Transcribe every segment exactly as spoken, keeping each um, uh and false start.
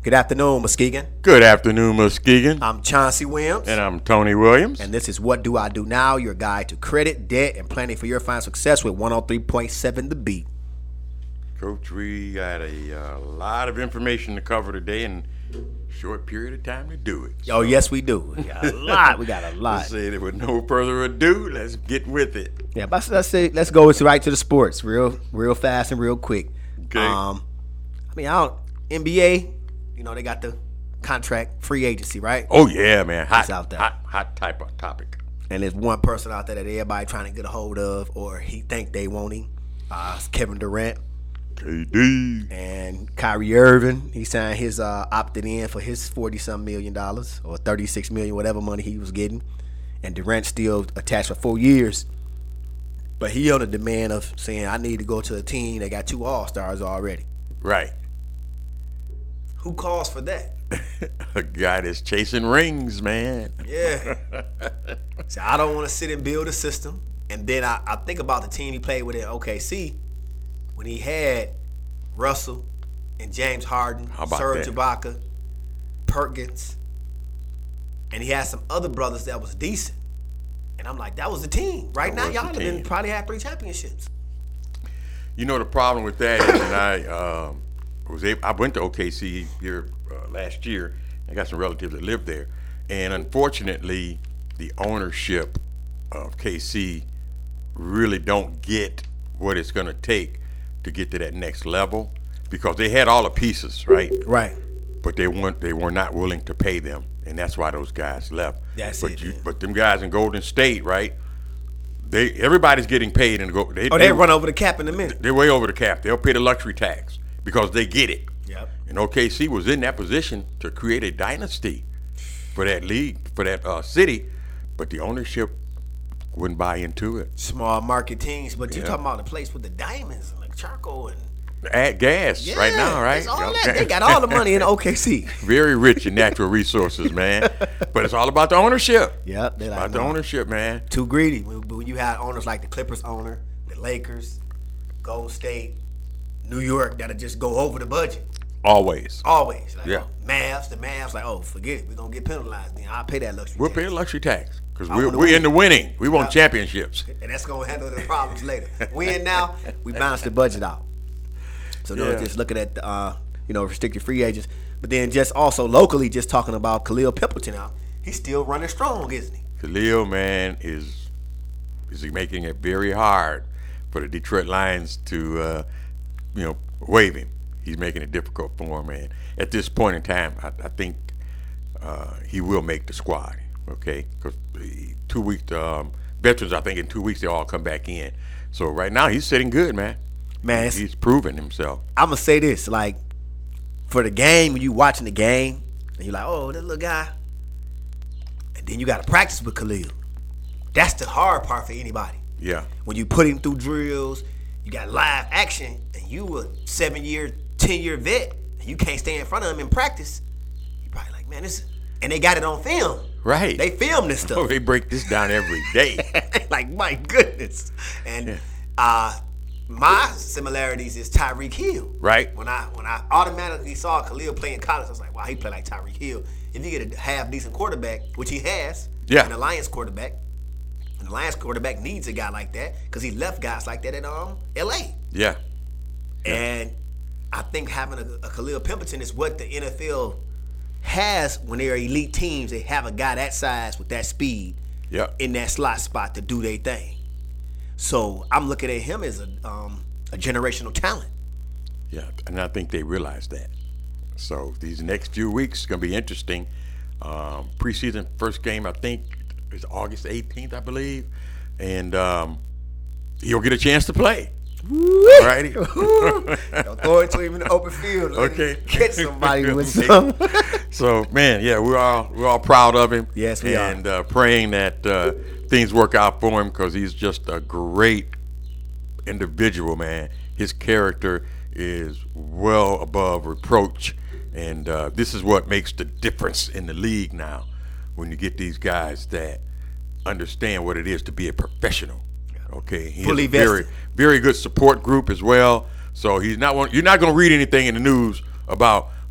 Good afternoon, Muskegon. Good afternoon, Muskegon. I'm Chauncey Williams. And I'm Tony Williams. And this is What Do I Do Now, your guide to credit, debt, and planning for your financial success with one oh three point seven The Beat. Coach, we got a uh, lot of information to cover today and a short period of time to do it. So. Oh, yes, we do. We got a lot. We got a lot. Let's say that with no further ado, let's get with it. Yeah, but let's say let's go right to the sports, real, real fast and real quick. Okay. Um, I mean, I don't N B A. You know, they got the contract free agency, right? Oh, yeah, man. Hot, It's out there. hot, hot type of topic. And there's one person out there that everybody trying to get a hold of, or he think they want him. Uh, it's Kevin Durant. K D. And Kyrie Irving. He signed his uh, opted in for his forty-some million dollars, or thirty-six million, whatever money he was getting. And Durant still attached for four years. But he on the demand of saying, I need to go to a team that got two All-Stars already. Right. Who calls for that? A guy that's chasing rings, man. Yeah. So I don't want to sit and build a system. And then I, I think about the team he played with at O K C when he had Russell and James Harden, How about Serge that? Ibaka, Perkins, and he had some other brothers that was decent. And I'm like, that was the team. Right That now, was y'all the have been team. probably had three championships. You know, the problem with that is, and I um, was able, I went to O K C here uh, last year. I got some relatives that live there, and unfortunately, the ownership of K C really don't get what it's going to take to get to that next level, because they had all the pieces, right? Right. But they weren't. They were not willing to pay them, and that's why those guys left. That's but it, You, yeah. but them guys in Golden State, right? They everybody's getting paid and go. They, Oh, they run over the cap in a minute. They're way over the cap. They'll pay the luxury tax because they get it. Yep. And O K C was in that position to create a dynasty for that league, for that uh, city, but the ownership wouldn't buy into it. Small market teams, but you Yeah. talking about the place with the diamonds and like charcoal and Add gas yeah, right now, right? it's all that. They got all the money in O K C. Very rich in natural resources, man. But it's all about the ownership. Yep, they like About the no. ownership, man. Too greedy. When, when you had owners like the Clippers owner, the Lakers, Golden State, New York, that'll just go over the budget. Always. Always. Like, Yeah. oh, Mavs, the Mavs, like, oh, forget it. We're going to get penalized. Then I'll pay that luxury We'll tax. pay the luxury tax because I we're, wanna we're win. into winning. We want Yeah. championships. And that's going to handle the problems later. Win now, we balance the budget out. So no, Yeah. just looking at, the, uh, you know, restricted free agents. But then just also locally, just talking about Khalil Pimpleton now. He's still running strong, isn't he? Khalil, man, is is making it very hard for the Detroit Lions to, uh, you know, waive him. He's making it difficult for him, man. At this point in time, I, I think uh, he will make the squad, okay? Because two weeks, um, veterans, I think in two weeks, they all come back in. So right now, he's sitting good, man. Man, it's, He's proven himself. I'm going to say this, like, for the game, when you watching the game, and you're like, oh, that little guy, and then you got to practice with Khalil. That's the hard part for anybody. Yeah. When you put him through drills, you got live action, and you a seven-year, ten-year vet, and you can't stay in front of him in practice, you probably like, man, this, and they got it on film. Right. They film this Oh, stuff. they break this down every day. Like, my goodness. And Yeah. uh, my similarities is Tyreek Hill. Right. When I when I automatically saw Khalil play in college, I was like, wow, he play like Tyreek Hill. If you get a half decent quarterback, which he has, Yeah. an Alliance quarterback, an Alliance quarterback needs a guy like that because he left guys like that in um L A. Yeah. And I think having a, a Khalil Pimpleton is what the N F L has when they're elite teams. They have a guy that size with that speed Yeah. in that slot spot to do their thing. So I'm looking at him as a um, a generational talent. Yeah, and I think they realize that. So these next few weeks going to be interesting. Um, preseason first game, I think, is August eighteenth, I believe. And um, he'll get a chance to play. All righty. Don't throw it to him in the open field. Let him Okay. catch somebody with Okay. some. So, man, yeah, we're all we're all proud of him. Yes, we are. and, uh, praying that uh, things work out for him because he's just a great individual, man. His character is well above reproach, and uh, this is what makes the difference in the league now. When you get these guys that understand what it is to be a professional. Okay, he Fully has a very, vested. very good support group as well. So he's not one, you're not going to read anything in the news about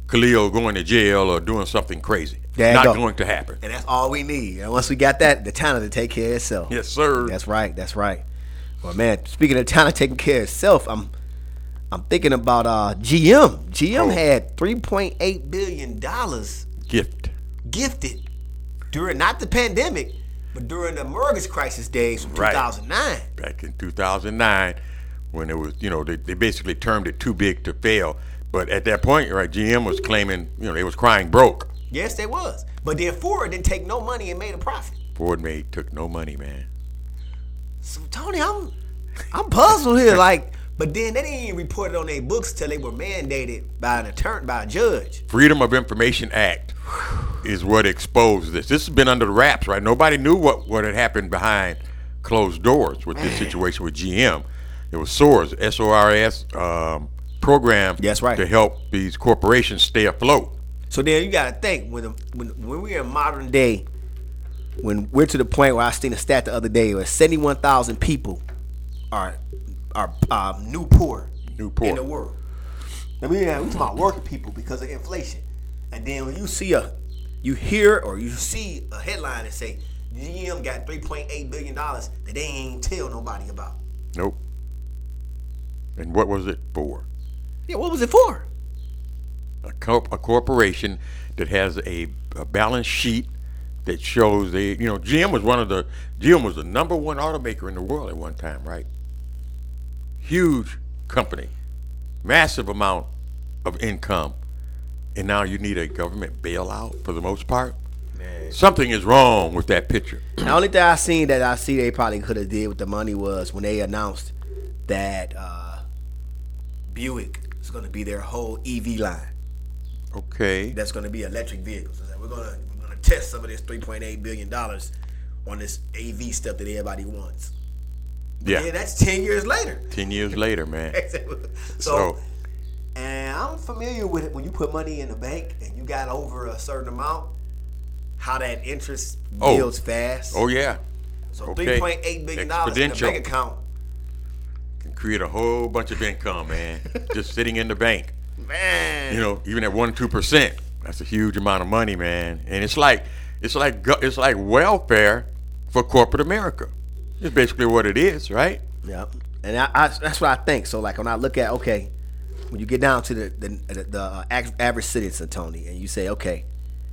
Khalil going to jail or doing something crazy. There you Not go. going to happen. And that's all we need. And once we got that, the talent to take care of itself. Yes, sir. That's right. That's right. Well, man, speaking of talent taking care of itself, I'm I'm thinking about uh, G M. G M Oh. had three point eight billion dollars Gift. gifted during not the pandemic, but during the mortgage crisis days from Right. two thousand nine. Back in two thousand nine, when it was, you know, they, they basically termed it too big to fail. But at that point, right, G M was claiming, you know, they was crying broke. Yes, they was. But then Ford didn't take no money and made a profit. Ford made took no money, man. So Tony, I'm I'm puzzled here. Like, but then they didn't even report it on their books till they were mandated by an attorney, by a judge. Freedom of Information Act is what exposed this. This has been under the wraps, right? Nobody knew what, what had happened behind closed doors with this situation with G M. It was SOARS, S O R S, um, program That's right. to help these corporations stay afloat. So then you gotta think when when when we're in modern day, when we're to the point where I seen a stat the other day where seventy-one thousand people are are um, new poor, New poor. in the world. I mean, yeah, we talking about working people because of inflation. And then when you see a, you hear or you see a headline that say G M got three point eight billion dollars that they ain't tell nobody about. Nope. And what was it for? Yeah, what was it for? A, corp- a corporation that has a, a balance sheet that shows they, you know, G M was one of the, G M was the number one automaker in the world at one time, right? Huge company, massive amount of income, and now you need a government bailout for the most part. Man. Something is wrong with that picture. The only thing I seen that I see they probably could have did with the money was when they announced that uh, Buick is going to be their whole E V line. Okay. That's going to be electric vehicles. So we're going to we're going to test some of this three point eight billion dollars on this A V stuff that everybody wants. Yeah. Yeah, that's ten years later. Ten years later, man. so, So- and I'm familiar with it when you put money in the bank and you got over a certain amount, how that interest Oh. builds fast. Oh yeah. So okay. three point eight billion dollars in the Exponential. bank account. Can create a whole bunch of income, man. Just sitting in the bank. Man. You know, even at one two percent, that's a huge amount of money, man. And it's like it's like go- it's like welfare for corporate America. It's basically what it is, right? Yeah, and I, I, that's what I think. So, like, when I look at, okay, when you get down to the the, the, the uh, ac- average citizen, Tony, and you say, okay,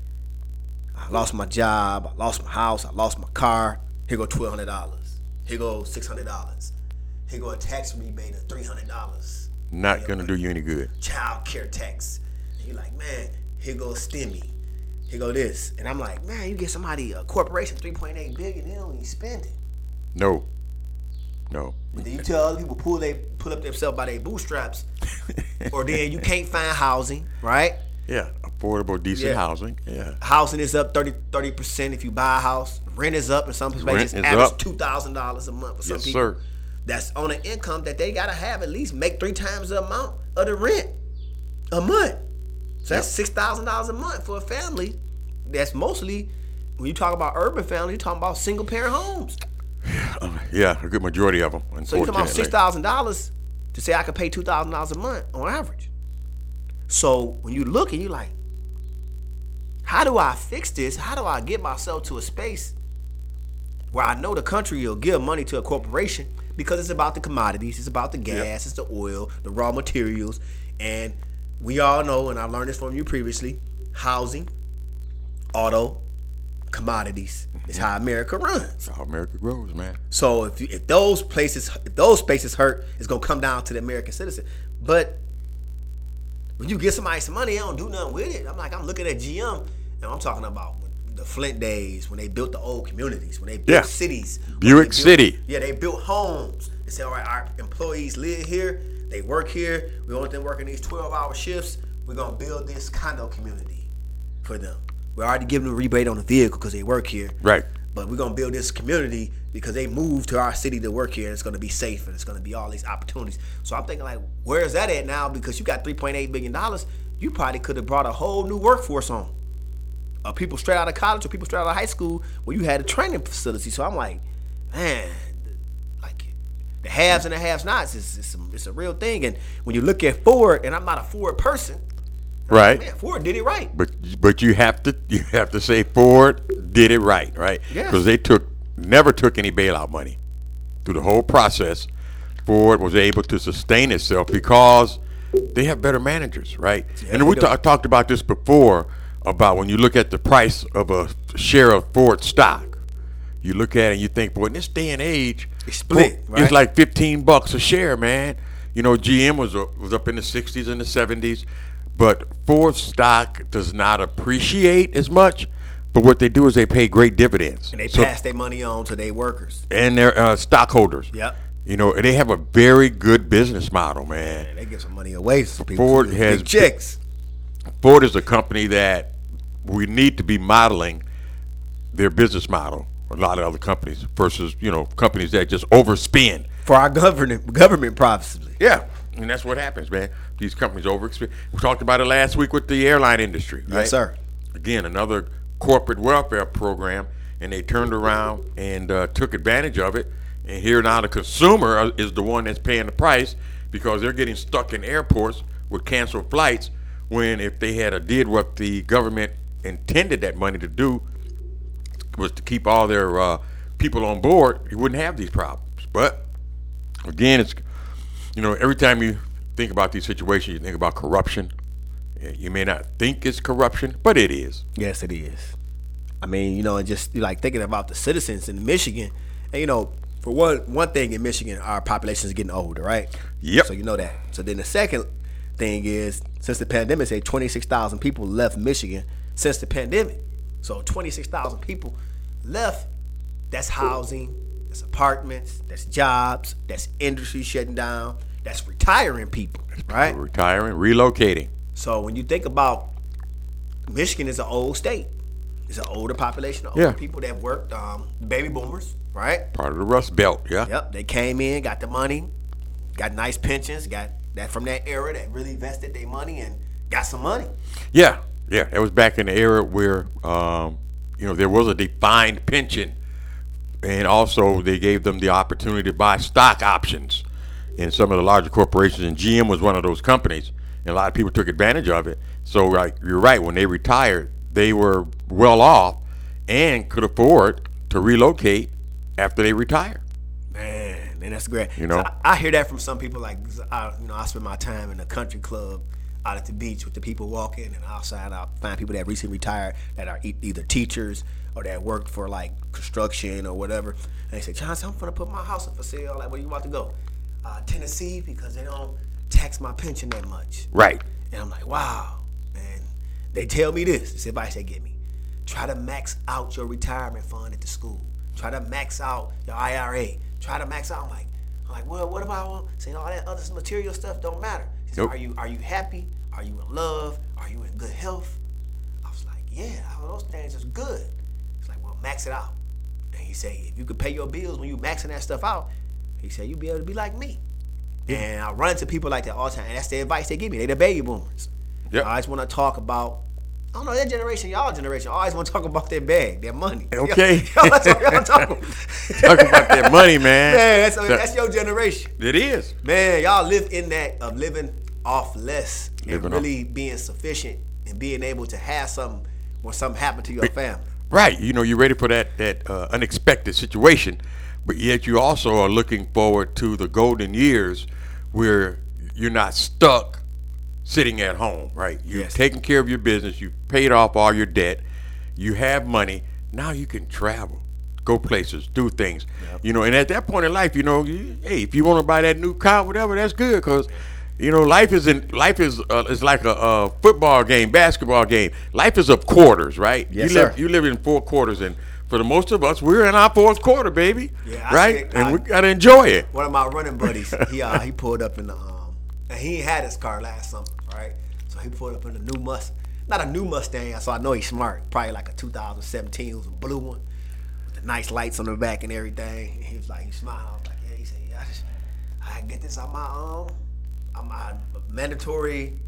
I lost my job, I lost my house, I lost my car. Here go twelve hundred dollars. Here go six hundred dollars. Here go a tax rebate of three hundred dollars. Not gonna do you any good. Child care tax. And you're like, man, here goes STEMI. Here go this, and I'm like, man, you get somebody a corporation three point eight billion, they don't even spend it. No. No. But then you tell other people pull they pull up themselves by their bootstraps, or then you can't find housing, right? Yeah. Affordable, decent Yeah. housing. Yeah. Housing is up thirty percent if you buy a house. Rent is up in some places. Rent It's is average up. two thousand dollars a month for some Yes, people. sir. That's on an income that they gotta have at least make three times the amount of the rent a month. So that's Yep. six thousand dollars a month for a family. That's mostly when you talk about urban family, you're talking about single parent homes. Yeah, a good majority of them. So you're talking about six Unfortunately. thousand dollars to say I could pay two thousand dollars a month on average. So when you look and you're like, how do I fix this? How do I get myself to a space where I know the country will give money to a corporation because it's about the commodities, it's about the gas, Yep. it's the oil, the raw materials, and we all know, and I learned this from you previously, housing, auto, commodities is how America runs. That's how America grows, man. So if you, if those places if those spaces hurt, it's gonna come down to the American citizen. But when you get somebody some money, they don't do nothing with it. I'm like, I'm looking at G M, and I'm talking about the Flint days when they built the old communities, when they built Yeah. cities. when Buick they built- City. Yeah, they built homes. They said, all right, our employees live here, they work here. We want them working these twelve-hour shifts. We're gonna build this condo community for them. We're already giving them a rebate on the vehicle because they work here. Right. But we're gonna build this community because they moved to our city to work here, and it's gonna be safe and it's gonna be all these opportunities. So I'm thinking, like, where is that at now? Because you got three point eight billion dollars, you probably could have brought a whole new workforce on. Uh, people straight out of college or people straight out of high school where you had a training facility. So I'm like, man, like the haves and the have-nots is it's a, it's a real thing. And when you look at Ford, and I'm not a Ford person, Right. Man, Ford did it right. But but you have to you have to say Ford did it right, right? Yeah. Because they took never took any bailout money through the whole process. Ford was able to sustain itself because they have better managers, right? Yeah, and they we do. ta- talked about this before about when you look at the price of a share of Ford stock, you look at it and you think, boy, in this day and age, It's split, Ford- right? it's like fifteen bucks a share, man. You know, G M was uh, was up in the sixties and the seventies, but Ford stock does not appreciate as much. But what they do is they pay great dividends, And they So- pass their money on to their workers. and their uh, stockholders. Yep. You know, and they have a very good business model, man. And they give some money away to people. Ford Big has checks. Ford is a company that we need to be modeling their business model. A lot of other companies versus, you know, companies that just overspend. For our government government possibly. Yeah, and that's what happens, man. These companies overspend. We talked about it last week with the airline industry, right? Yes, sir. Again, another corporate welfare program, and they turned around and uh, took advantage of it. And here now the consumer is the one that's paying the price because they're getting stuck in airports with canceled flights when if they had a, did what the government intended that money to do was to keep all their uh, people on board, you wouldn't have these problems. But again, it's, you know, every time you think about these situations, you think about corruption. You may not think it's corruption, but it is. Yes, it is. I mean, you know, and just like thinking about the citizens in Michigan, and you know, for one one thing in Michigan, our population is getting older, right? Yep. So you know that. So then the second thing is, since the pandemic, say twenty-six thousand people left Michigan since the pandemic. So twenty-six thousand people left. That's housing, that's apartments, that's jobs, that's industry shutting down, that's retiring people, right? Retiring, relocating. So when you think about Michigan is an old state. It's an older population of older Yeah. people that worked, um, baby boomers, right? Part of the Rust Belt, yeah. Yep, they came in, got the money, got nice pensions, got that from that era that really invested their money and got some money. Yeah, yeah. It was back in the era where, um, you know, there was a defined pension. And also they gave them the opportunity to buy stock options in some of the larger corporations. And G M was one of those companies. And a lot of people took advantage of it. So like, you're right, when they retired, they were well off and could afford to relocate after they retired. Man, man, that's great. You know? So I, I hear that from some people. Like, I, you know, I spend my time in a country club out at the beach with the people walking, and outside I'll find people that recently retired that are e- either teachers or that work for like construction or whatever. And they say, Johnson, I'm gonna put my house up for sale. Like, where you about to go? Uh, Tennessee, because they don't tax my pension that much. Right. And I'm like, wow. And they tell me this. This advice they give me. Try to max out your retirement fund at the school. Try to max out your I R A. Try to max out. I'm like, I'm like, well, what about saying all that other material stuff don't matter? He said, Nope. Are you are you happy? Are you in love? Are you in good health? I was like, yeah, all those things is good. He's like, well, max it out. And he said, if you could pay your bills when you maxing that stuff out, he said, you'll be able to be like me. And I run into people like that all the time, and that's the advice they give me. They the baby boomers. Yep. I always want to talk about, I don't know, that generation, y'all generation, I always want to talk about their bag, their money. Okay. Y'all, y'all, talk, y'all talk, Talk about that money, man. man, that's, that's your generation. It is. Man, y'all live in that of living off less and Living off- really being sufficient and being able to have something when something happened to your family. Right. You know, you're ready for that, that uh, unexpected situation, but yet you also are looking forward to the golden years where you're not stuck sitting at home, right? You've Yes. taken care of your business. You've paid off all your debt. You have money. Now you can travel, go places, do things. Yep. You know, and at that point in life, you know, you, hey, if you want to buy that new car, whatever, that's good because, you know, life is in life is uh, is like a, a football game, basketball game. Life is of quarters, right? Yes, you live sir. you live in four quarters, and for the most of us, we're in our fourth quarter, baby. Yeah, I right? see it. And I- we gotta enjoy it. One of my running buddies, he uh, he pulled up in the um, and he ain't had his car last summer, right? So he pulled up in a new Mustang, not a new Mustang, so I know he's smart. Probably like a two thousand seventeen, it was a blue one, with the nice lights on the back and everything. And he was like, he smiled. I was like, yeah. He said, yeah, I just, I get this on my um, on my mandatory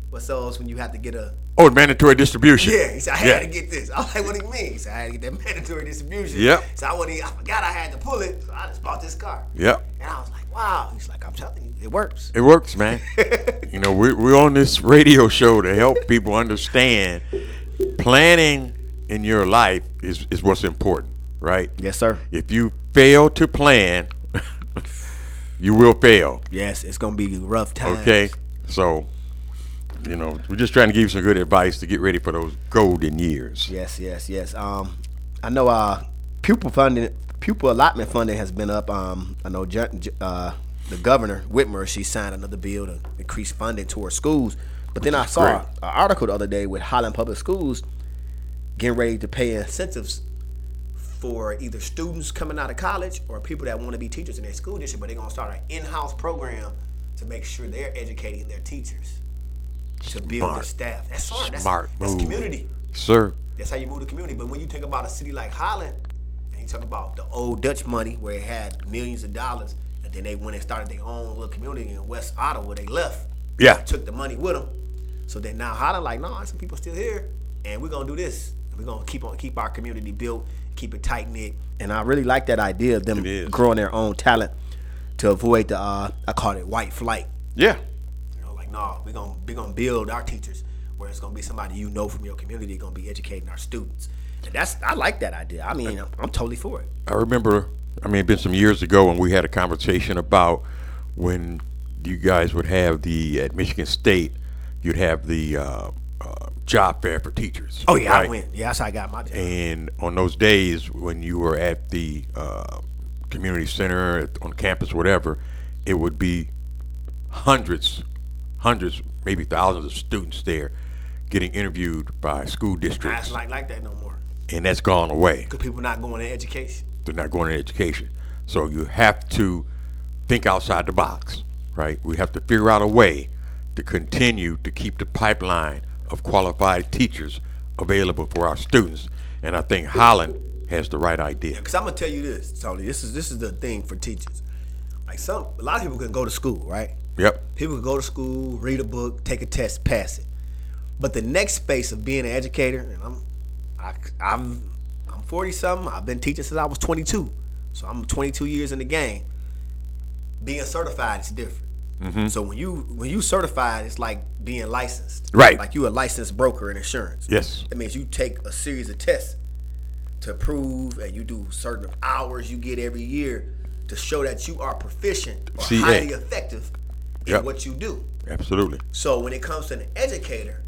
What's those when you have to get a Oh, mandatory distribution. Yeah, he said, I had Yeah. to get this. I was like, what do you mean? He said, I had to get that mandatory distribution. Yep. So I, wouldn't, I forgot I had to pull it, so I just bought this car. Yep. And I was like, wow. He's like, I'm telling you, it works. It works, man. You know, we're, we're on this radio show to help people understand planning in your life is, is what's important, right? Yes, sir. If you fail to plan, you will fail. Yes, it's going to be rough times. Okay? So, you know, we're just trying to give you some good advice to get ready for those golden years. Yes, yes, yes. Um, I know uh, pupil funding, pupil allotment funding has been up. Um, I know Ju- Ju- uh, the governor, Whitmer, she signed another bill to increase funding towards schools. But then I saw great. an article the other day with Highland Public Schools getting ready to pay incentives for either students coming out of college or people that want to be teachers in their school district, but they're going to start an in-house program to make sure they're educating their teachers to build their Smart. staff. That's smart. That's, Smart that's move. community. Sir. That's how you move the community. But when you think about a city like Holland, and you talk about the old Dutch money where it had millions of dollars, and then they went and started their own little community in West Ottawa, they left. Yeah. Took the money with them. So then now Holland like, no, some people still here, and we're gonna do this. We're gonna keep on keep our community built, keep it tight knit. And I really like that idea of them It is. growing their own talent to avoid the uh, I call it white flight. Yeah. You know, like, no, we're gonna we're gonna build our teachers where it's gonna be somebody you know from your community gonna be educating our students. And that's I like that idea. I mean, I'm, I'm totally for it. I remember, I mean, it's been some years ago when we had a conversation about when you guys would have the, at Michigan State, you'd have the uh, uh, job fair for teachers. Oh yeah, right? I went. Yeah, that's how I got my job. And on those days when you were at the uh, community center, at, on campus, whatever, it would be hundreds, hundreds, maybe thousands of students there getting interviewed by school districts. It's like like that no more. And that's gone away. Because people not going to education. They're not going to education. So you have to think outside the box, right? We have to figure out a way to continue to keep the pipeline of qualified teachers available for our students. And I think Holland has the right idea. Because I'm gonna tell you this, Tony. This is this is the thing for teachers. Like some, a lot of people can go to school, right? Yep. People can go to school, read a book, take a test, pass it. But the next phase of being an educator, and I'm, I, I'm, I'm forty something. I've been teaching since I was twenty-two, so I'm twenty-two years in the game. Being certified is different. Mm-hmm. So when you when you certified, it's like being licensed. Right. Like you a licensed broker in insurance. Yes. That means you take a series of tests to prove, and you do certain hours you get every year to show that you are proficient or C A. highly effective in Yep. what you do. Absolutely. So when it comes to an educator,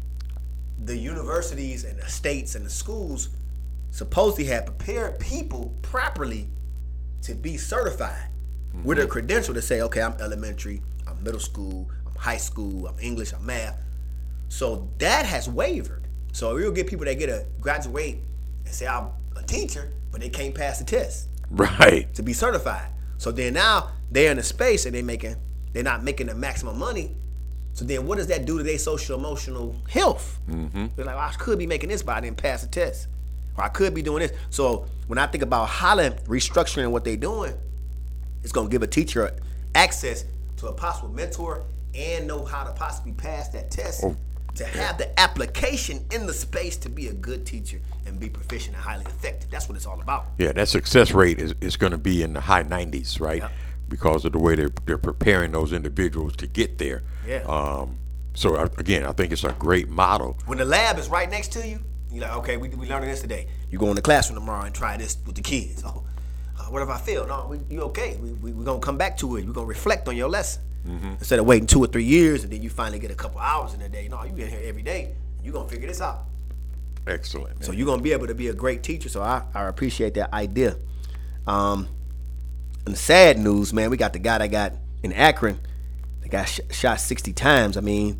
the universities and the states and the schools supposedly have prepared people properly to be certified mm-hmm. with a credential to say, okay, I'm elementary, I'm middle school, I'm high school, I'm English, I'm math. So that has wavered. So you'll get people that get a graduate and say, I'm a teacher, but they can't pass the test Right. to be certified. So then now they're in a space and they making they're not making the maximum money. So then what does that do to their social emotional health? Mm-hmm. They're like, well, I could be making this, but I didn't pass the test. Or I could be doing this. So when I think about Holland restructuring what they're doing, it's gonna give a teacher access to a possible mentor and know how to possibly pass that test. Oh. To have the application in the space to be a good teacher and be proficient and highly effective. That's what it's all about. Yeah, that success rate is, is going to be in the high nineties, right? Yep. Because of the way they're, they're preparing those individuals to get there. Yeah. Um, so, I, again, I think it's a great model. When the lab is right next to you, you're like, okay, we we learning this today. You go in the classroom tomorrow and try this with the kids. Oh, uh, what if I fail? No, we, you okay. We, we, we're going to come back to it. We're going to reflect on your lesson. Mm-hmm. Instead of waiting two or three years and then you finally get a couple hours in a day. No, you been here every day. You're going to figure this out. Excellent. So you're going to be able to be a great teacher. So I, I appreciate that idea. Um, and the sad news, man, we got the guy that got in Akron that got sh- shot sixty times. I mean,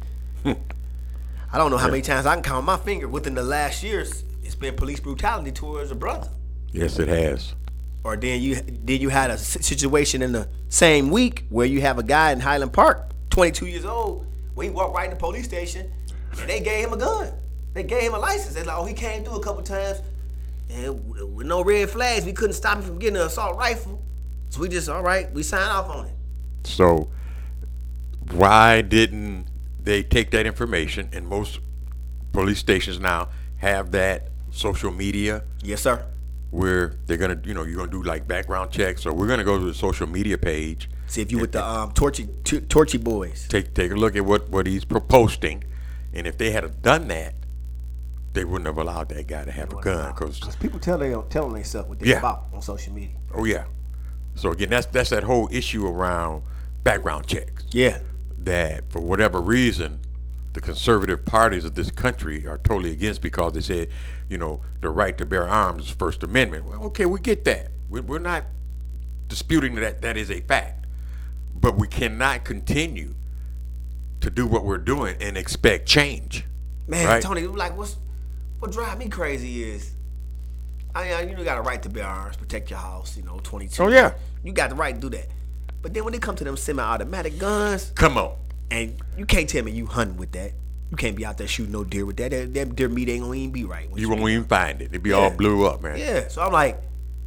I don't know how Yeah. many times I can count on my finger within the last years. It's been police brutality towards a brother. Yes, it has. Or then you then you had a si- situation in the same week where you have a guy in Highland Park, twenty-two years old, where he walked right in the police station and they gave him a gun. They gave him a license. They're like, oh, he came through a couple times and w- with no red flags, we couldn't stop him from getting an assault rifle. So we just, all right, we signed off on it. So, why didn't they take that information, and most police stations now have that social media Yes, sir. where they're gonna, you know, you're gonna do like background checks, or we're gonna go to the social media page, See if you with the um Torchy T- Torchy boys. take take a look at what what he's posting, and if they had have done that, they wouldn't have allowed that guy to have a gun. Cause Because people tell they telling themselves what they Yeah. about on social media. oh yeah, so again, that's that's that whole issue around background checks. Yeah. That for whatever reason, the conservative parties of this country are totally against, because they said, you know, the right to bear arms is First Amendment. Well, okay, we get that. We- We're not disputing that that is a fact, but we cannot continue to do what we're doing and expect change. Man, Right. Tony, like what's what drive me crazy is, I mean, you know, you got a right to bear arms, protect your house, you know, twenty-two. Oh, yeah. You got the right to do that. But then when it comes to them semi-automatic guns, Come on. and you can't tell me you hunting with that. You can't be out there shooting no deer with that. That, that deer meat ain't gonna even be right. when You shoot won't it. even find it. It'd be all Yeah. blew up, man. Yeah. So I'm like,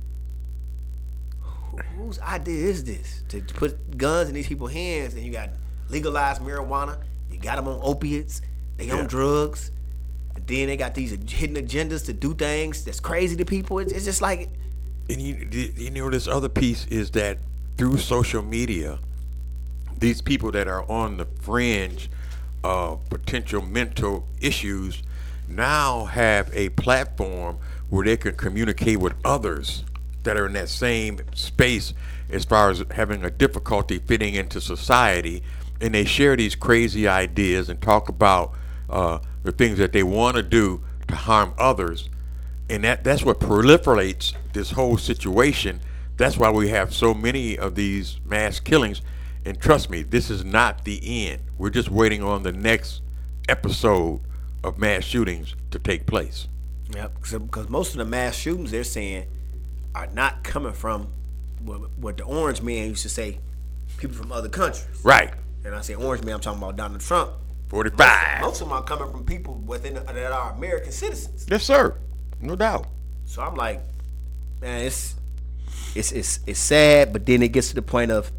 who- whose idea is this to, to put guns in these people's hands? And you got legalized marijuana. You got them on opiates. They Yeah. on drugs. And then they got these hidden agendas to do things that's crazy to people. It's, it's just like, And you, you know, this other piece is that through social media, these people that are on the fringe of potential mental issues now have a platform where they can communicate with others that are in that same space as far as having a difficulty fitting into society, and they share these crazy ideas and talk about uh, the things that they want to do to harm others, and that that's what proliferates this whole situation. That's why we have so many of these mass killings. And trust me, this is not the end. We're just waiting on the next episode of mass shootings to take place. yep, because most of the mass shootings they're saying are not coming from what, what the orange man used to say, people from other countries. Right. And I say orange man, I'm talking about Donald Trump. forty-five. Most of them are coming from people within that are American citizens. Yes, sir. No doubt. So I'm like, man, it's it's it's it's sad, but then it gets to the point of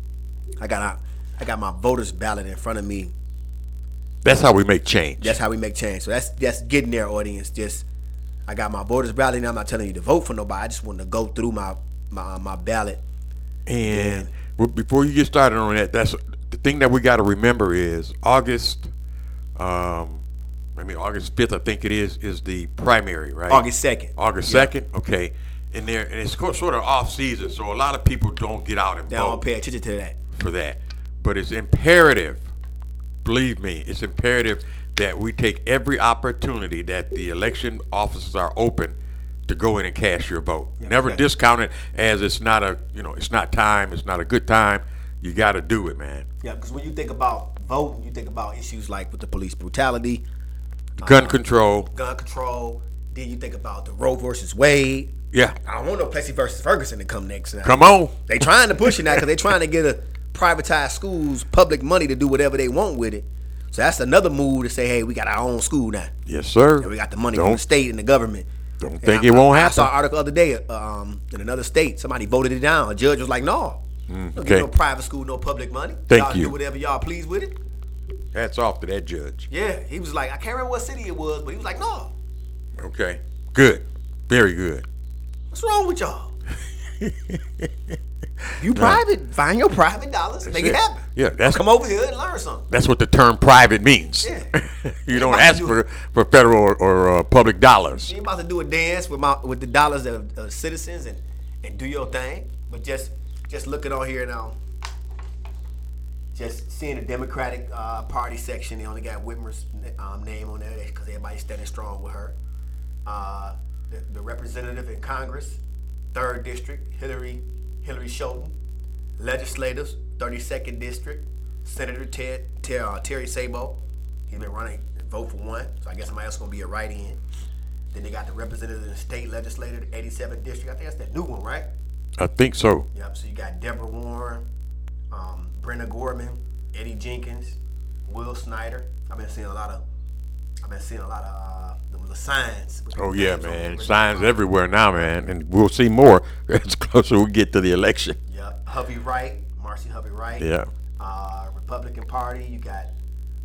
I got a, I got my voters ballot in front of me. That's how we make change. That's how we make change. So that's that's getting there, audience. Just I got my voters ballot, and I'm not telling you to vote for nobody. I just want to go through my my my ballot. And w- before you get started on that, that's the thing that we got to remember is August. Um, I mean August fifth, I think it is, is the primary, right? August second. August Yeah. second. Okay. And there, and it's co- sort of off season, so a lot of people don't get out and They vote don't pay attention to that. for that. But it's imperative, believe me, it's imperative that we take every opportunity that the election offices are open to go in and cast your vote. Never yeah. discount it as it's not a, you know, it's not time, it's not a good time. You got to do it, man. Yeah, because when you think about voting, you think about issues like with the police brutality, Gun control. gun control. Then you think about the Roe versus Wade. Yeah. I don't want no Plessy versus Ferguson to come next. Now. Come on. They trying to push it now because they trying to get a privatized schools, public money to do whatever they want with it. So that's another move to say, hey, we got our own school now. Yes, sir. And we got the money from Don't the state and the government. don't And think I, it won't I, I saw an happen. article the other day um, in another state. Somebody voted it down. A judge was like, no. Don't okay. get no private school, no public money. Thank y'all you. do whatever y'all please with it. Hats off to that judge. Yeah, he was like, I can't remember what city it was, but he was like, no. Okay. Good. Very good. What's wrong with y'all? You private, find your private dollars, make it it. happen. Yeah, that's Come over here and learn something. That's what the term private means. Yeah. You don't about to ask do for, it. for federal or, or uh, public dollars. You ain't about to do a dance with my with the dollars of uh, citizens and, and do your thing, but just just looking on here now, just seeing the Democratic uh, Party section, they only got Whitmer's um, name on there because everybody's standing strong with her. Uh, the, the representative in Congress, third district, Hillary Hillary Shelton. Legislators, thirty-second district, Senator Ted, Ted uh, Terry Sabo. He's been running vote for one, so I guess somebody else gonna be a write-in. Then they got the representative in the state legislature, eighty-seventh district. I think that's that new one, right? I think so. Yep. So you got Deborah Warren, um, Brenna Gorman, Eddie Jenkins, Will Snyder. I've been seeing a lot of, I've been seeing a lot of uh, the, the signs. with the Oh yeah, names on man. them. Signs everywhere now, man, and we'll see more as closer we get to the election. Yep. Hovey Wright, Marcy Hovey Wright. Yeah. Uh, Republican Party, you got for the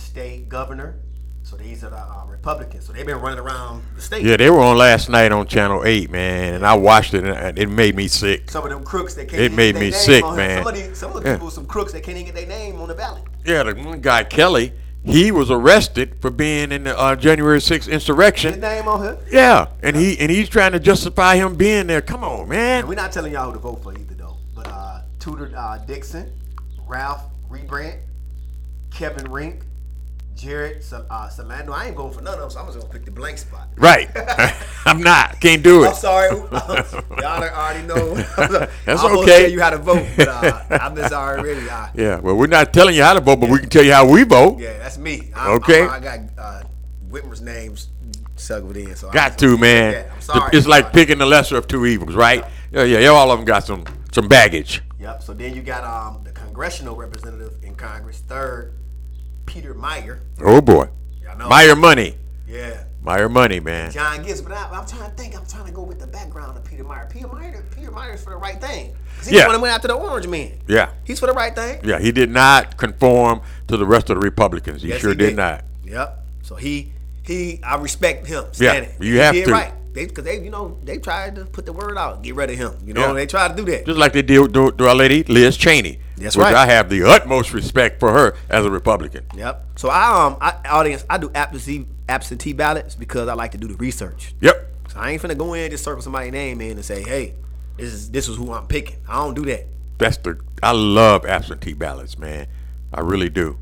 state governor. So these are the uh, Republicans. So they've been running around the state. Yeah, they were on last night on Channel eight, man, and I watched it, and it made me sick. Some of them crooks that can't It even made get me their name sick, on man. Some of the, some of the Yeah. people, some crooks that can't even get their name on the ballot. Yeah, the one guy, Kelly, he was arrested for being in the uh, January sixth His insurrection. name on here. Yeah, and he and he's trying to justify him being there. Come on, And man. we're not telling y'all who to vote for either, though. But uh, Tudor uh, Dixon, Ralph Rebrandt, Kevin Rink, Jared Sa- uh, Salando. I ain't going for none of them, so I'm just going to pick the blank spot. Right. I'm not. Can't do I'm it. sorry. Y'all already know. That's I'm supposed to okay. tell you how to vote, but uh, I'm just already. Uh, Yeah, well, we're not telling you how to vote, but we can tell you how we vote. yeah, that's me. I'm, Okay. I'm, I got uh, Whitmer's names sucked in. So I Got just to, wanna man. say that. I'm sorry. It's I'm like sorry. picking the lesser of two evils, right? Yeah, yeah, yeah. All of them got some some baggage. Yep. So then you got um, the congressional representative in Congress, third, Peter Meyer. Oh boy, Y'all know. Meyer money, Yeah. Meyer money, man. John Gibbs, but I, I'm trying to think. I'm trying to go with the background of Peter Meyer. Peter Meyer, Peter Meyer's for the right thing. 'Cause He's Yeah. the one that went after the orange man. Yeah, He's for the right thing. yeah. He did not conform to the rest of the Republicans. He Yes, sure he did. not. Yep. So he he I respect him. Yeah, Standing. you he have did to. right. They because they you know they tried to put the word out, get rid of him. You know Yeah. they tried to do that. Just like they did with to our lady Liz Cheney. That's which right. I have the utmost respect for her as a Republican. Yep. So I um I, audience I do absentee absentee ballots because I like to do the research. Yep. So I ain't finna go in and just circle somebody's name in and say, hey, this is this is who I'm picking. I don't do that. That's the. I love absentee ballots, man. I really do.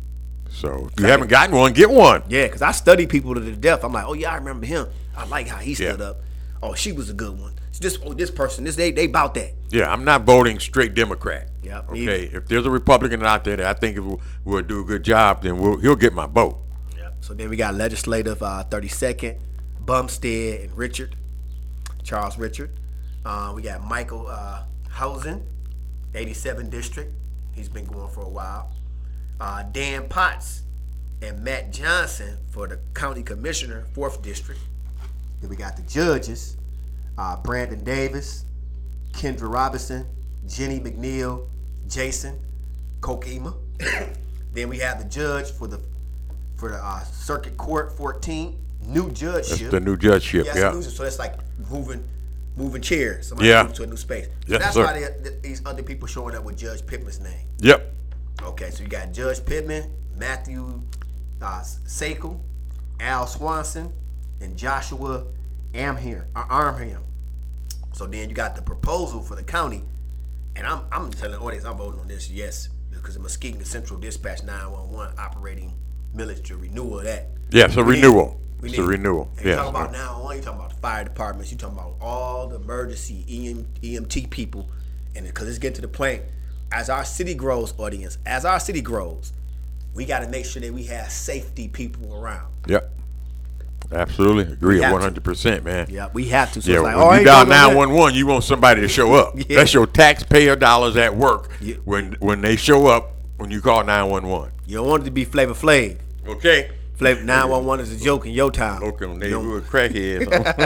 So if you haven't gotten one, get one. Yeah, because I study people to the death. I'm like, oh yeah, I remember him. I like how he stood Yeah. up. Oh, she was a good one. It's this oh this person, this they they about that. Yeah, I'm not voting straight Democrat. Yeah, me Okay, if there's a Republican out there that I think will, will do a good job, then we'll, he'll get my vote. Yeah. So then we got legislative uh, thirty-second, Bumstead and Richard, Charles Richard. Uh, we got Michael uh, Housen, eighty-seventh district. He's been going for a while. Uh, Dan Potts and Matt Johnson for the county commissioner, fourth district. Then we got the judges, uh, Brandon Davis, Kendra Robinson, Jenny McNeil, Jason Kokema. Then we have the judge for the for the uh, circuit court, fourteen, new judgeship. That's the new judgeship. Yeah, Yeah. it's new, so it's like moving, moving chairs. Somebody Yeah. moving to a new space. So Yes, that's sir. why they, th- these other people showing up with Judge Pittman's name. Yep. Okay, so you got Judge Pittman, Matthew uh, Sakel, Al Swanson, and Joshua Amham. Uh, Armham. So then you got the proposal for the county, and I'm I'm telling the audience I'm voting on this yes because the Muskegon Central Dispatch nine one one operating millage to renewal of that. Yeah, it's a We need- renewal. we It's a need- renewal. And you Yeah. talking about nine one one, you talking about the fire departments, you talking about all the emergency E M, E M T people, and because it's getting to the point, as our city grows, audience, as our city grows, we got to make sure that we have safety people around. Yep. Absolutely. Agree have to. one hundred percent, man. Yeah, we have to. So Yeah, it's like, when oh, I you ain't dial going on that. nine one one, you want somebody to show up. Yeah. That's your taxpayer dollars at work Yeah. when when they show up when you call nine one one. You don't want it to be Flavor Flav. Okay? Flavor nine one one is a joke in your time. Okay, on You don't- neighborhood crackheads.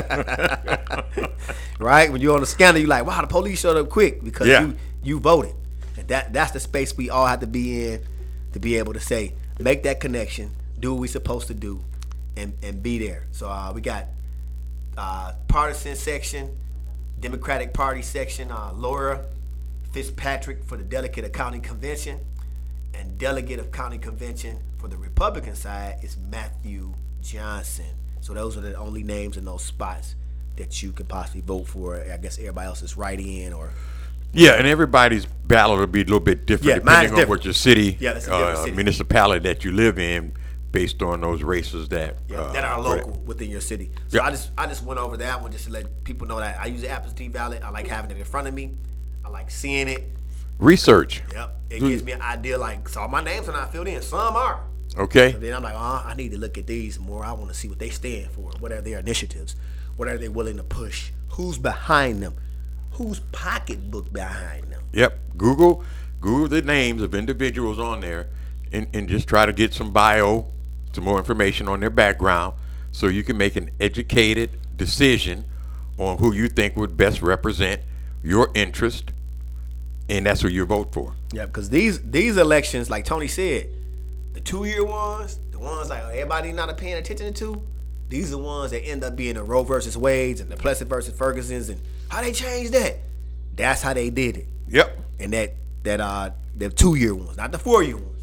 right? When you're on the scanner, you're like, wow, the police showed up quick because Yeah. you you voted. And that that's the space we all have to be in to be able to say, make that connection, do what we're supposed to do, and, and be there. So uh, we got uh, partisan section, Democratic Party section, uh, Laura Fitzpatrick for the delegate of county convention, and delegate of county convention for the Republican side is Matthew Johnson. So those are the only names in those spots that you could possibly vote for. I guess everybody else is right in or Yeah, and everybody's ballot will be a little bit different Yeah, mine's depending on different. what your city, Yeah, that's a different uh, city. municipality that you live in, based on those races that yeah, uh, that are for local within your city. So Yeah. I just I just went over that one just to let people know that I use the absentee ballot. I like having it in front of me. I like seeing it. research. Yep, it Do- gives me an idea. Like, so my names are not filled in. Some are. Okay, And then I'm like, oh, I need to look at these more. I want to see what they stand for. What are their initiatives? What are they willing to push? Who's behind them? Whose pocketbook behind them? yep. Google, Google the names of individuals on there, and, and just try to get some bio, some more information on their background, so you can make an educated decision on who you think would best represent your interest, and that's who you vote for. Yeah, because these these elections, like Tony said, the two-year ones, the ones like everybody not paying attention to, these are the ones that end up being the Roe versus Wade's and the Plessy versus Ferguson's, and how they changed that. That's how they did it. Yep. And that that uh the two-year ones, not the four-year ones.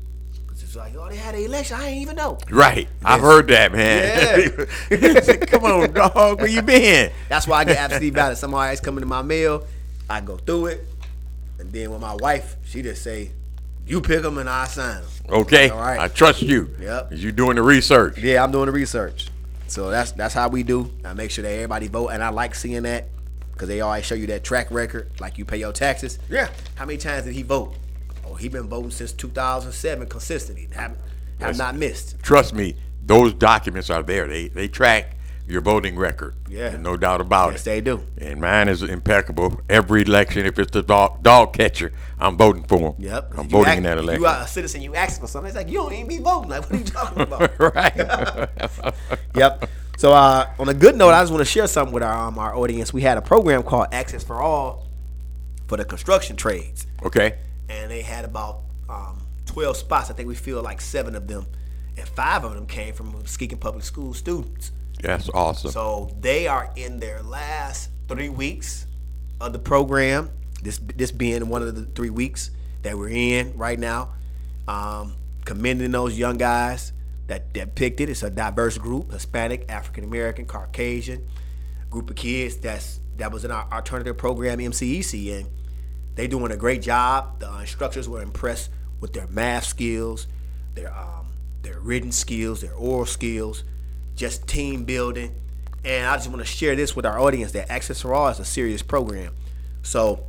It's like, oh, they had an election. I ain't even know. Right. I've heard that, man. Yeah. Come on, dog. Where you been? That's why I get absentee ballot. Somebody's coming to my mail. I go through it. And then with my wife, she just say, you pick them and I sign them. Okay. All right. I trust you. Yep. You doing the research. Yeah, I'm doing the research. So that's that's how we do. I make sure that everybody vote. And I like seeing that because they always show you that track record. Like you pay your taxes. Yeah. How many times did he vote? Oh, he been voting since two thousand seven consistently. Have, have not missed. Trust me, those documents are there. They they track your voting record. Yeah. No doubt about Yes, it. they do. And mine is impeccable. Every election, if it's the dog, dog catcher, I'm voting for him. Yep. I'm You voting act, in that if election. you are a citizen, you ask for something. It's like, you don't even be voting. Like, what are you talking about? Right. Yep. So uh, on a good note, I just want to share something with our um, our audience. We had a program called Access for All for the construction trades. Okay. And they had about um, twelve spots. I think we filled like seven of them. And five of them came from Muskegon Public School students. That's awesome. So they are in their last three weeks of the program. This this being one of the three weeks that we're in right now. Um, commending those young guys that, that picked it. It's a diverse group: Hispanic, African American, Caucasian group of kids. That's that was in our alternative program, M C E C, and they doing a great job. The instructors were impressed with their math skills, their um, their written skills, their oral skills, just team building. And I just want to share this with our audience that Access for All is a serious program. So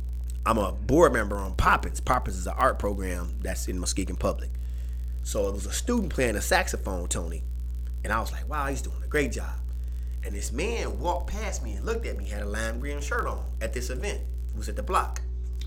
I'm a board member on Poppins. Poppins is an art program that's in Muskegon Public. So it was a student playing the saxophone, Tony. And I was like, wow, he's doing a great job. And this man walked past me and looked at me, had a lime green shirt on at this event. It was at the block.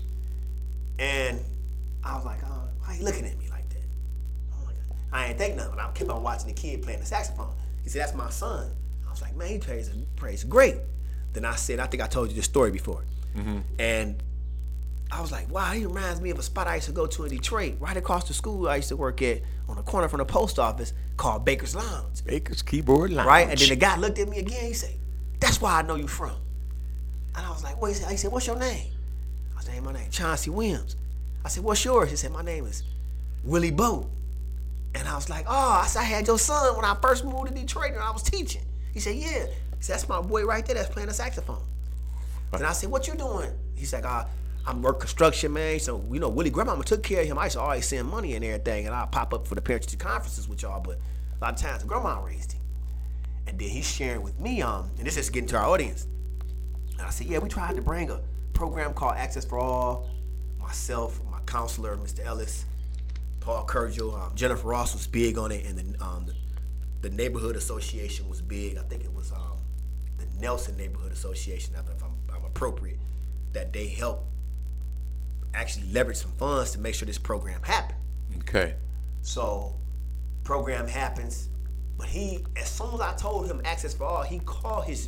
And I was like, oh, why are you looking at me like that? Oh my God. I ain't think nothing. I kept on watching the kid playing the saxophone. He said, that's my son. I was like, man, he plays, plays great. Then I said, I think I told you this story before. Mm-hmm. And I was like, wow, he reminds me of a spot I used to go to in Detroit, right across the school I used to work at, on the corner from the post office, called Baker's Lounge. Baker's Keyboard Lounge. Right? And then the guy looked at me again. He said, that's where I know you from. And I was like, what? He said, he said, what's your name? I said, hey, my name is Chauncey Williams. I said, what's yours? He said, my name is Willie Boat. And I was like, oh, I said, I had your son when I first moved to Detroit and I was teaching. He said, yeah. He said, that's my boy right there that's playing the saxophone. And I said, what you doing? He's like, uh, I'm work construction, man. So, you know, Willie grandmama took care of him. I used to always send money and everything, and I'll pop up for the parents' conferences with y'all, but a lot of times the grandma raised him. And then he's sharing with me, um, and this is getting to our audience. And I said, yeah, we tried to bring a program called Access for All. Myself, my counselor, Mister Ellis, Paul Kurgel, um, Jennifer Ross was big on it, and the, um, the, the neighborhood association was big. I think it was um, the Nelson Neighborhood Association, if I'm, I'm appropriate, that they helped actually leverage some funds to make sure this program happened. Okay. So, program happens, but he, as soon as I told him Access for All, he called his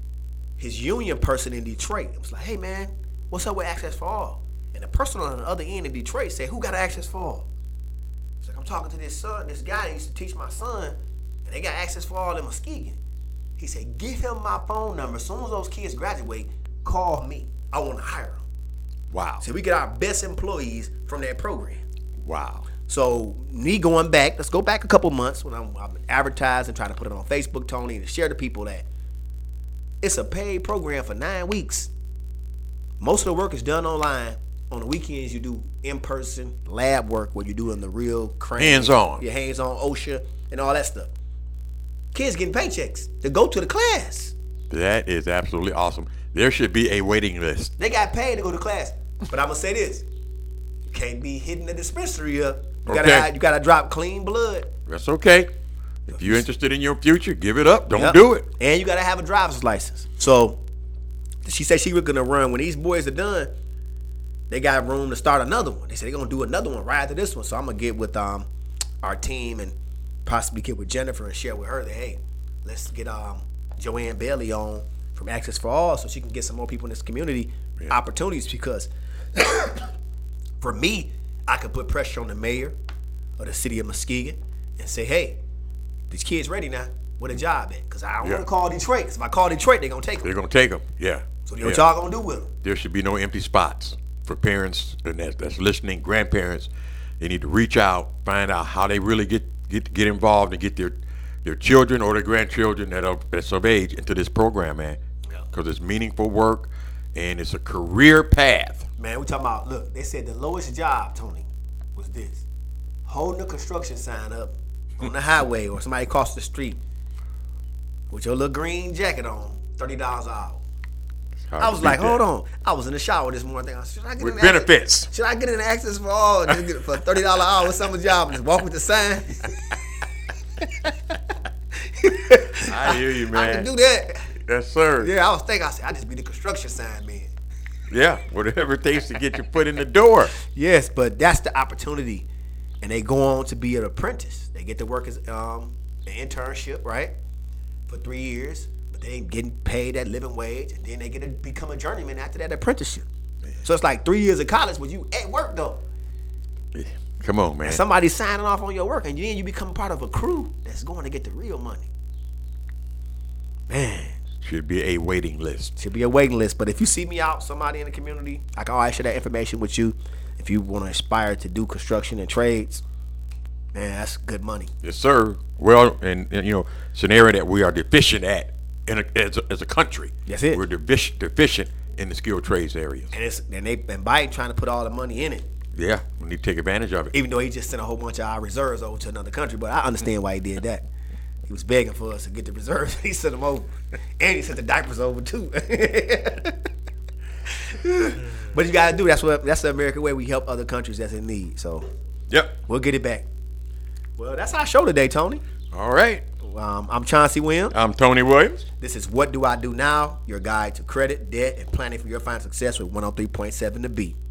his union person in Detroit. It was like, hey man, what's up with Access for All? And the person on the other end in Detroit said, who got Access for All? He's like, I'm talking to this son, this guy that used to teach my son, and they got Access for All in Muskegon. He said, give him my phone number. As soon as those kids graduate, call me. I want to hire them. Wow. So we get our best employees from that program. Wow. So me going back, let's go back a couple months when I'm, I'm advertising, trying to put it on Facebook, Tony, to share to people that it's a paid program for nine weeks. Most of the work is done online. On the weekends, you do in-person lab work where you're doing the real crane. Hands-on. Your hands-on, OSHA, and all that stuff. Kids getting paychecks to go to the class. That is absolutely awesome. There should be a waiting list. They got paid to go to class. But I'm going to say this. You can't be hitting the dispensary up. You Okay. gotta, you gotta drop clean blood. That's okay. If you're interested in your future, give it up. Don't Yep. do it. And you gotta have a driver's license. So she said she was gonna run when these boys are done. They got room to start another one. They said they're gonna do another one right after this one. So I'm gonna get with um our team and possibly get with Jennifer and share with her that, hey, let's get um Joanne Bailey on from Access for All so she can get some more people in this community Yeah. opportunities, because for me, I could put pressure on the mayor, or the city of Muskegon and say, hey, these kids ready now. Where the job at? Because I don't Yeah. want to call Detroit. Because if I call Detroit, they're going to take them. They're gonna take them. Yeah. So what yeah. y'all going to do with them? There should be no empty spots for parents and that, that's listening, grandparents. They need to reach out, find out how they really get get get involved and get their their children or their grandchildren that are that's of age into this program, man. Yeah. Because it's meaningful work and it's a career path. Man, we talking about, look, they said the lowest job, Tony, was this. Holding a construction sign up on the highway or somebody across the street with your little green jacket on, thirty dollars an hour. Hard I to was beat like, that. hold on. I was in the shower this morning thinking, should I get With an benefits. Access, should I get an access for all just get it for thirty dollars an hour summer job and just walk with the sign? I hear you, man. I can do that. Yes, sir. Yeah, I was thinking, I said, I just be the construction sign man. Yeah, whatever it takes to get your foot in the door. Yes, but that's the opportunity. And they go on to be an apprentice. They get to work as um, an internship, right? For three years. But they ain't getting paid that living wage. And then they get to become a journeyman after that apprenticeship. So it's like three years of college, but you at work, though. Yeah. Come on, man. And somebody's signing off on your work. And then you become part of a crew that's going to get the real money. Man. Should be a waiting list. Should be a waiting list. But if you see me out, somebody in the community, I can always share that information with you. If you want to aspire to do construction and trades, man, that's good money. Yes, sir. Well, and, and you know, it's an area that we are deficient at in a, as, a, as a country. That's it. We're deficient, deficient in the skilled trades areas. And it's and they and Biden trying to put all the money in it, Yeah, we need to take advantage of it. even though he just sent a whole bunch of our reserves over to another country. But I understand why he did that. He was begging for us to get the reserves. He sent them over, and he sent the diapers over too. But you gotta do that's what that's the American way. We help other countries that's in need. So Yep. we'll get it back. Well, that's our show today, Tony. All right. Um, I'm Chauncey Williams. I'm Tony Williams. This is What Do I Do Now? Your guide to credit, debt, and planning for your financial success with one oh three point seven The Beat.